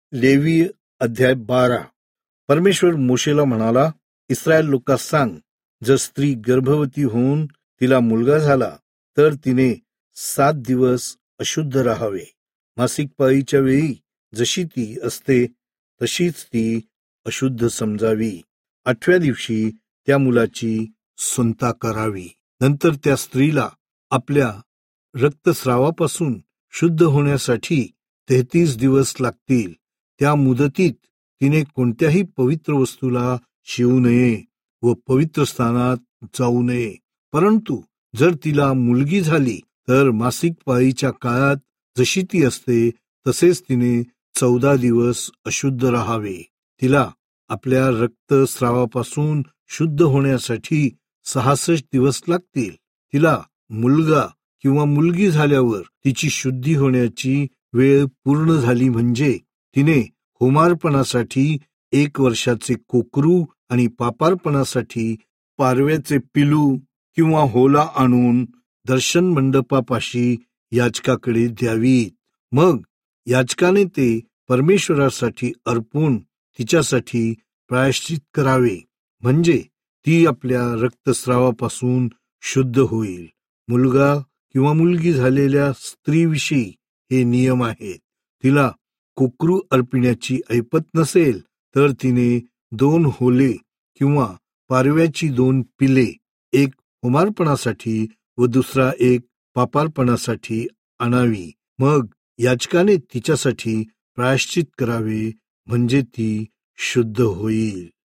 Levy अध्याय 12. परमेश्वर मोशेला म्हणाला, इस्रायल लोकांस सांग, जर स्त्री गर्भवती होऊन तिला मुलगा झाला तर तिने 7 दिवस अशुद्ध राहावे. मासिक पाळीच्या वेळी जशी ती असते तशीच ती अशुद्ध समजावी. 8व्या दिवशी त्या मुलाची सुनता करावी. नंतर त्या स्त्रीला आपल्या रक्तस्रावापासून शुद्ध होण्यासाठी 33 दिवस लागतील. त्या मुदतीत तिने कोणत्याही पवित्र वस्तूला शिवू नये व पवित्र स्थानात जाऊ नये. परंतु जर तिला मुलगी झाली तर मासिक पाळीच्या काळात जशी ती असते तसेच तिने 14 दिवस अशुद्ध राहावे. तिला आपल्या रक्तस्रावापासून शुद्ध होण्यासाठी 66 दिवस लागतील. तिला मुलगा किंवा मुलगी झाल्यावर तिची शुद्धी होण्याची वेळ पूर्ण झाली म्हणजे तिने होमार्पणासाठी 1 वर्षाचे कोकरू आणि पापार्पणासाठी पारव्याचे पिलू किंवा होला आणून दर्शन मंडपापाशी याजकाकडे द्यावीत. मग याजकाने ते परमेश्वरासाठी अर्पून तिच्यासाठी प्रायश्चित करावे, म्हणजे ती आपल्या रक्तस्रावापासून शुद्ध होईल. मुलगा किंवा मुलगी झालेल्या स्त्रीविषयी हे नियम आहेत. तिला कोकरू अर्पण्याची ऐपत नसेल तर तिने 2 होले किंवा पारव्याची 2 पिले, एक होमार्पणासाठी व दुसरा एक पापार्पणासाठी आणावी. मग याजकाने तिच्यासाठी प्रायश्चित करावे, म्हणजे ती शुद्ध होईल.